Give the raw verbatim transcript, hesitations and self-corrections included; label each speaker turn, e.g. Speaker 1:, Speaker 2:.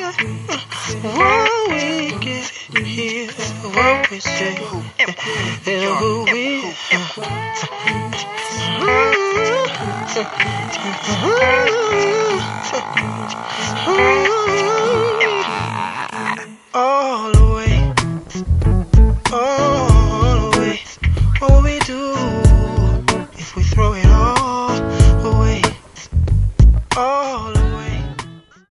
Speaker 1: What we get here, what we say, and who we are.